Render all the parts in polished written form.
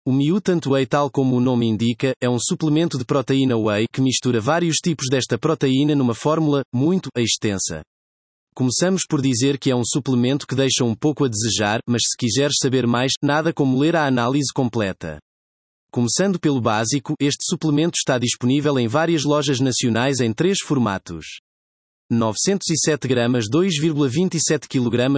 O Mutant Whey, tal como o nome indica, é um suplemento de proteína whey que mistura vários tipos desta proteína numa fórmula muito extensa. Começamos por dizer que é um suplemento que deixa um pouco a desejar, mas se quiseres saber mais, nada como ler a análise completa. Começando pelo básico, este suplemento está disponível em várias lojas nacionais em 3 formatos. 907 gramas, 2,27 kg,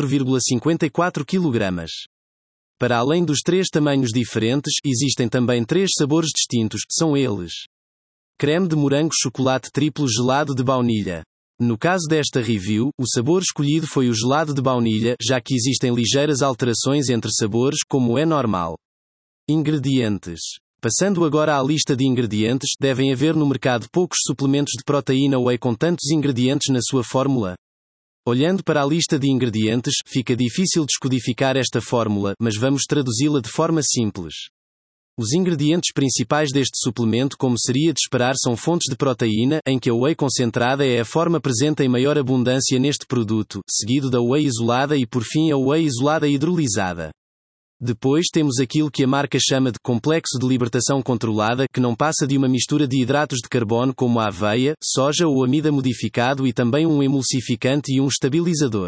4,54 kg. Para além dos 3 tamanhos diferentes, existem também 3 sabores distintos, são eles: creme de morango, chocolate triplo, gelado de baunilha. No caso desta review, o sabor escolhido foi o gelado de baunilha, já que existem ligeiras alterações entre sabores, como é normal. Ingredientes. Passando agora à lista de ingredientes, devem haver no mercado poucos suplementos de proteína whey com tantos ingredientes na sua fórmula. Olhando para a lista de ingredientes, fica difícil descodificar esta fórmula, mas vamos traduzi-la de forma simples. Os ingredientes principais deste suplemento, como seria de esperar, são fontes de proteína, em que a whey concentrada é a forma presente em maior abundância neste produto, seguido da whey isolada e por fim a whey isolada hidrolisada. Depois temos aquilo que a marca chama de complexo de libertação controlada, que não passa de uma mistura de hidratos de carbono como a aveia, soja ou amida modificado e também um emulsificante e um estabilizador.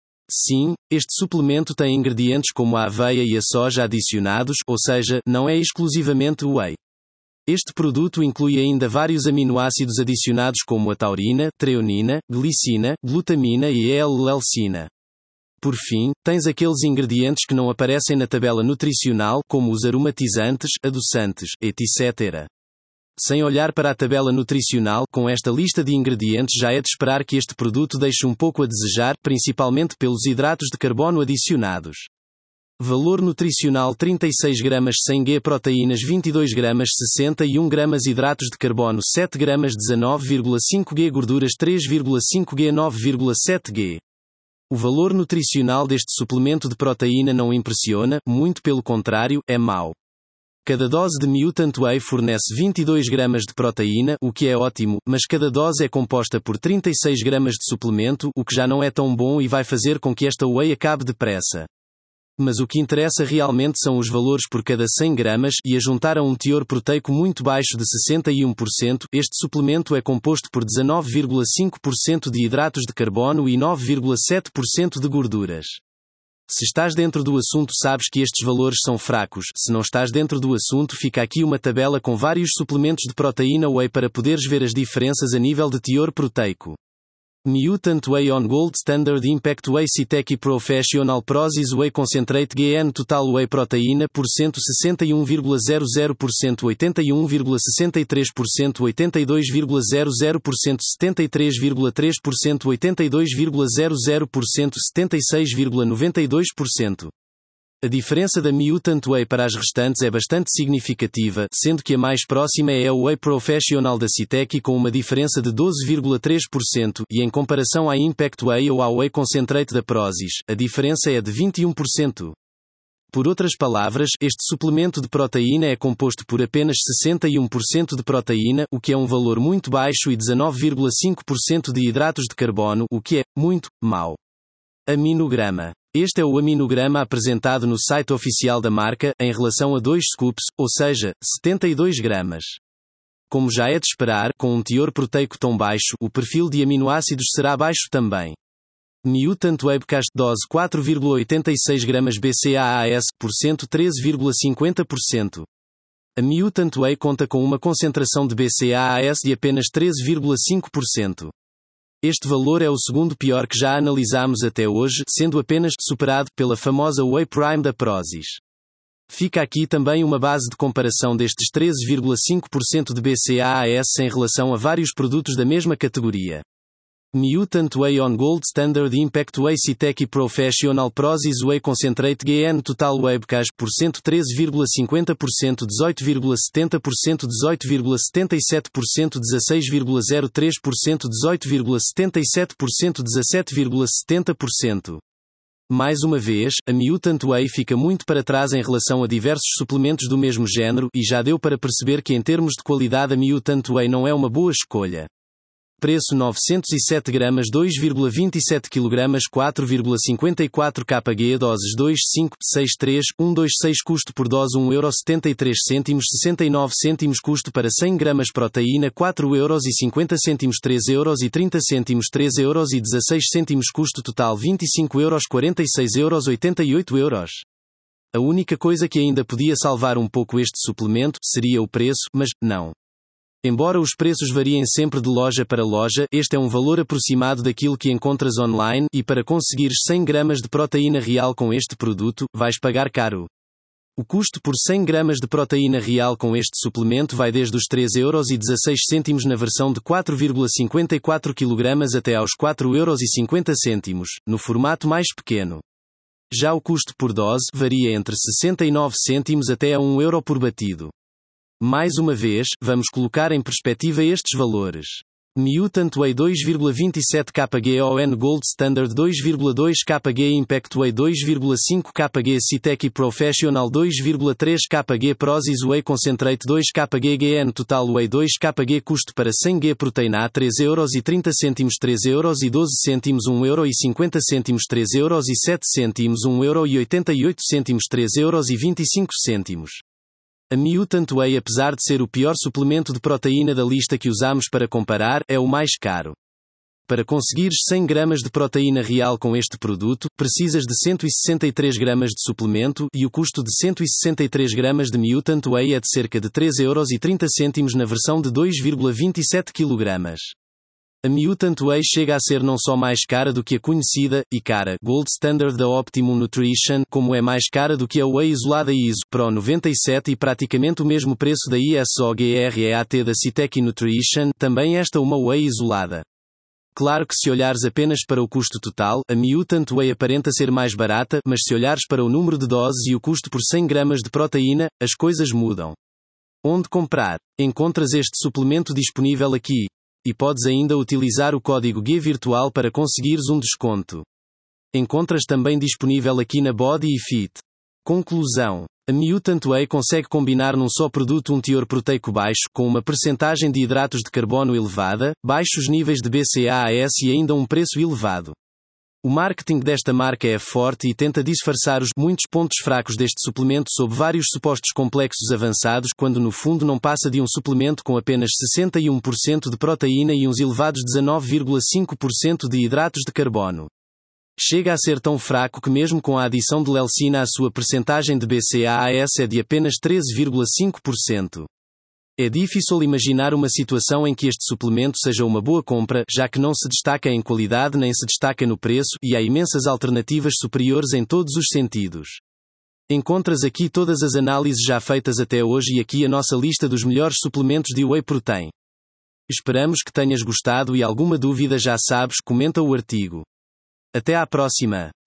Sim, este suplemento tem ingredientes como a aveia e a soja adicionados, ou seja, não é exclusivamente whey. Este produto inclui ainda vários aminoácidos adicionados como a taurina, treonina, glicina, glutamina e L-leucina. Por fim, tens aqueles ingredientes que não aparecem na tabela nutricional, como os aromatizantes, adoçantes, etc. Sem olhar para a tabela nutricional, com esta lista de ingredientes já é de esperar que este produto deixe um pouco a desejar, principalmente pelos hidratos de carbono adicionados. Valor nutricional: 36 gramas 100 g proteínas, 22 gramas 61 gramas hidratos de carbono, 7 gramas 19,5 g gorduras, 3,5 g 9,7 g. O valor nutricional deste suplemento de proteína não impressiona, muito pelo contrário, é mau. Cada dose de Mutant Whey fornece 22 gramas de proteína, o que é ótimo, mas cada dose é composta por 36 gramas de suplemento, o que já não é tão bom e vai fazer com que esta whey acabe depressa. Mas o que interessa realmente são os valores por cada 100 gramas, e a juntar a um teor proteico muito baixo de 61%, este suplemento é composto por 19,5% de hidratos de carbono e 9,7% de gorduras. Se estás dentro do assunto, sabes que estes valores são fracos. Se não estás dentro do assunto, fica aqui uma tabela com vários suplementos de proteína whey para poderes ver as diferenças a nível de teor proteico. Mutant Whey On Gold Standard Impact Whey CTEC Professional Prozis Whey Concentrate GN Total Whey Proteína por 61,00%, 81,63%, 82,00%, 73,3%, 82,00%, 76,92%. A diferença da Mutant Whey para as restantes é bastante significativa, sendo que a mais próxima é a Whey Professional da CTEC com uma diferença de 12,3%, e em comparação à Impact Whey ou à Whey Concentrate da Prozis, a diferença é de 21%. Por outras palavras, este suplemento de proteína é composto por apenas 61% de proteína, o que é um valor muito baixo, e 19,5% de hidratos de carbono, o que é muito mau. Aminograma. Este é o aminograma apresentado no site oficial da marca, em relação a 2 scoops, ou seja, 72 gramas. Como já é de esperar, com um teor proteico tão baixo, o perfil de aminoácidos será baixo também. Mutant Wheycast dose 4,86 gramas BCAAS, por 13,50%. A Mutant Whey conta com uma concentração de BCAAS de apenas 13,5%. Este valor é o segundo pior que já analisámos até hoje, sendo apenas superado pela famosa Whey Prime da Prozis. Fica aqui também uma base de comparação destes 13,5% de BCAAS em relação a vários produtos da mesma categoria. Mutant Whey On Gold Standard Impact Whey CTEC Professional Prozis Whey Concentrate GN Total Wheycast por 113,50%, 18,70%, 18,77%, 16,03%, 18,77%, 17,70%. Mais uma vez, a Mutant Whey fica muito para trás em relação a diversos suplementos do mesmo género, e já deu para perceber que em termos de qualidade a Mutant Whey não é uma boa escolha. preço 907 gramas 2,27 kg 4,54 kg doses 2,5,6,3,126 custo por dose 1,73€, 69 cêntimos custo para 100 gramas proteína 4,50€, 3,30€, 3,16€ custo total 25€, 46€, 88€. A única coisa que ainda podia salvar um pouco este suplemento seria o preço, mas não. Embora os preços variem sempre de loja para loja, este é um valor aproximado daquilo que encontras online, e para conseguires 100 gramas de proteína real com este produto, vais pagar caro. O custo por 100 gramas de proteína real com este suplemento vai desde os 3,16€ na versão de 4,54 kg até aos 4,50€, no formato mais pequeno. Já o custo por dose varia entre 69 cêntimos até a 1€ por batido. Mais uma vez, vamos colocar em perspectiva estes valores. Mutant Whey 2,27 kg ON Gold Standard 2,2 kg Impact Whey 2,5 kg Citec Professional 2,3 kg Prozis Whey Concentrate 2 kg GN Total Whey 2 kg custo para 100 g proteína a 3,30€, 3,12€, 1,50€, 3,07€, 1,88€, 3,25€. A Mutant Whey, apesar de ser o pior suplemento de proteína da lista que usamos para comparar, é o mais caro. Para conseguires 100 gramas de proteína real com este produto, precisas de 163 gramas de suplemento, e o custo de 163 gramas de Mutant Whey é de cerca de 3,30€ na versão de 2,27 kg. A Mutant Whey chega a ser não só mais cara do que a conhecida, e cara, Gold Standard da Optimum Nutrition, como é mais cara do que a Whey isolada ISO Pro 97 e praticamente o mesmo preço da ISOGREAT da Citec Nutrition, também esta uma Whey isolada. Claro que se olhares apenas para o custo total, a Mutant Whey aparenta ser mais barata, mas se olhares para o número de doses e o custo por 100 gramas de proteína, as coisas mudam. Onde comprar? Encontras este suplemento disponível aqui. E podes ainda utilizar o código GUIA virtual para conseguires um desconto. Encontras também disponível aqui na Body e Fit. Conclusão. A Mutant Whey consegue combinar num só produto um teor proteico baixo, com uma percentagem de hidratos de carbono elevada, baixos níveis de BCAAs e ainda um preço elevado. O marketing desta marca é forte e tenta disfarçar os muitos pontos fracos deste suplemento sob vários supostos complexos avançados, quando no fundo não passa de um suplemento com apenas 61% de proteína e uns elevados 19,5% de hidratos de carbono. Chega a ser tão fraco que mesmo com a adição de leucina a sua percentagem de BCAAs é de apenas 13,5%. É difícil imaginar uma situação em que este suplemento seja uma boa compra, já que não se destaca em qualidade nem se destaca no preço, e há imensas alternativas superiores em todos os sentidos. Encontras aqui todas as análises já feitas até hoje e aqui a nossa lista dos melhores suplementos de Whey Protein. Esperamos que tenhas gostado e alguma dúvida já sabes, comenta o artigo. Até à próxima!